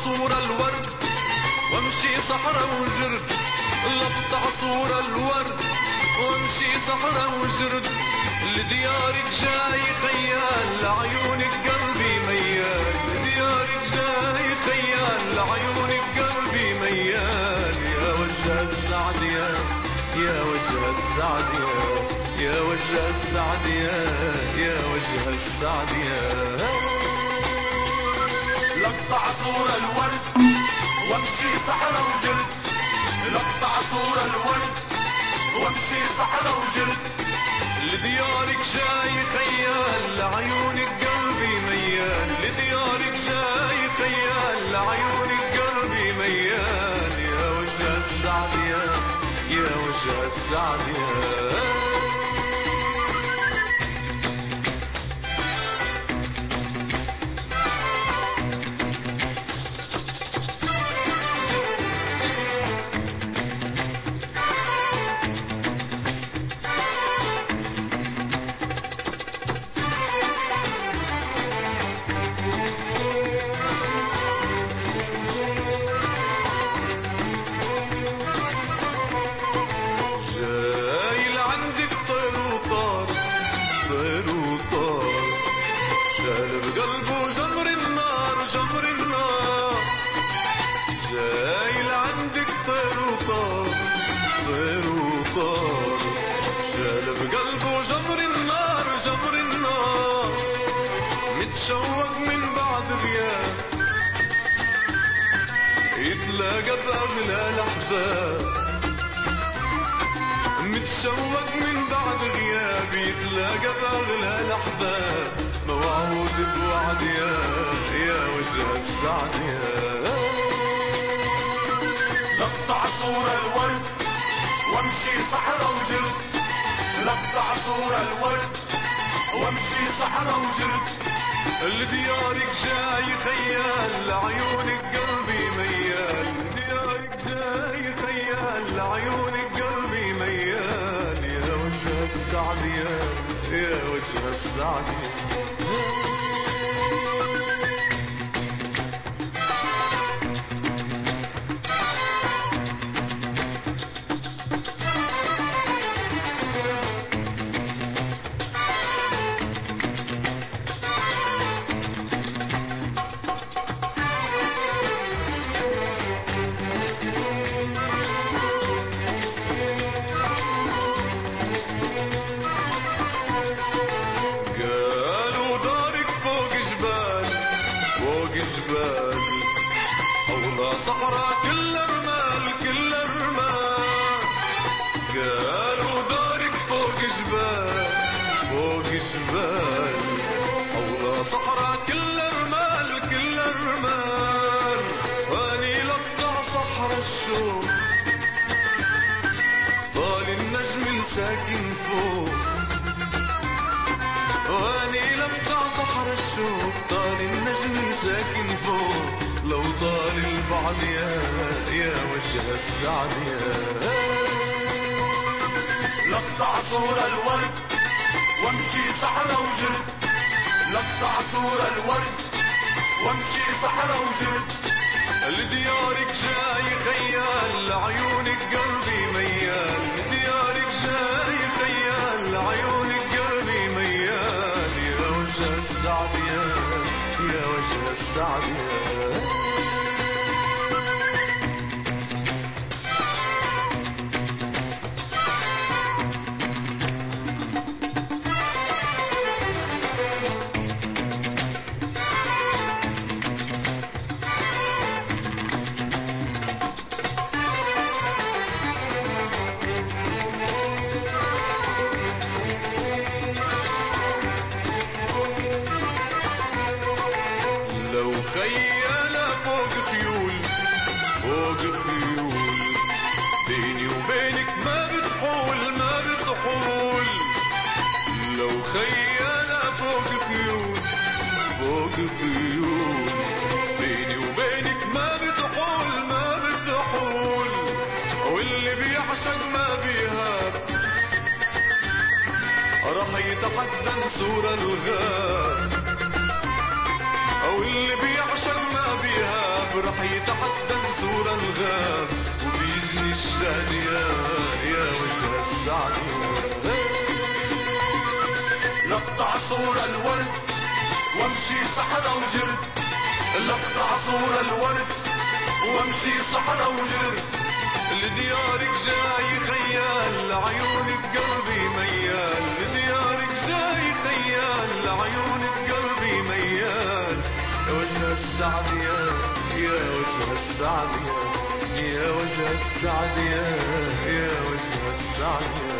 صورة الورد وامشي صحرا وجرد، لقطع صورة الورد وامشي صحرا وجرد، لديارك جاي خيال لعيونك قلبي ميال، لديارك جاي خيال لعيونك قلبي ميال. يا وجه السعد يا وجه السعد يا وجه السعد يا وجه السعد لقطع صورة الورد وامشي صحرا وجرد، لقطع صورة الورد وامشي صحرا وجرد، لديارك جاي خيال لعيونك قلبي ميال، لديارك جاي خيال لعيونك قلبي ميال. يا وجه السعد يا وجه السعد متشوق من بعد غياب يتلاقى بأغلى الأحباب، متشوق من بعد غياب يتلاقى بأغلى الأحباب، موعود بوعد يا وجه السعد لقطع صورة الورد وامشي صحرا وجرد، لقطع صورة الورد وامشي صحرا وجرد، لديارك جاي خيال لعيونك قلبي ميال، لديارك جاي خيال لعيونك قلبي ميال. يا وجه السعد يا وجه السعد حولها صحراء كل رمال كل رمال، قالوا دارك فوق جبال حولها صحراء كل رمال كل رمال، واني لقطع صحراء الشوق طال النجم الساكن فوق، واني لقطع صحراء الشوق طال النجم الساكن فوق، لو طال البعد يا وجه السعد لقطع صورة الورد وامشي صحرا وجرد، لقطع صورة الورد وامشي صحرا وجرد، لديارك جاي خيال لعيونك قلبي ميال، لديارك جاي خيال لعيونك قلبي ميال. يا وجه السعد يا وجه السعد خيالة فوق خيول بيني وبينك ما بتحول لو خيالة فوق خيول بيني وبينك ما بتحول، واللي بيعشق ما بيهاب راح يتحدى نسور الغاب، واللي بيعشق ما بيهاب رح يتحدى نسور الغاب وبيجني الشهد يا وجه السعد لقطع صور الورد وامشي صحرا وجرد لقطع صور الورد وامشي صحرا وجرد لديارك جاي خيال لعيونك قلبي ميال لديارك جاي خيال لعيونك قلبي ميال يا وجه السعد يا وجه السعد يا وجه السعد يا وجه السعد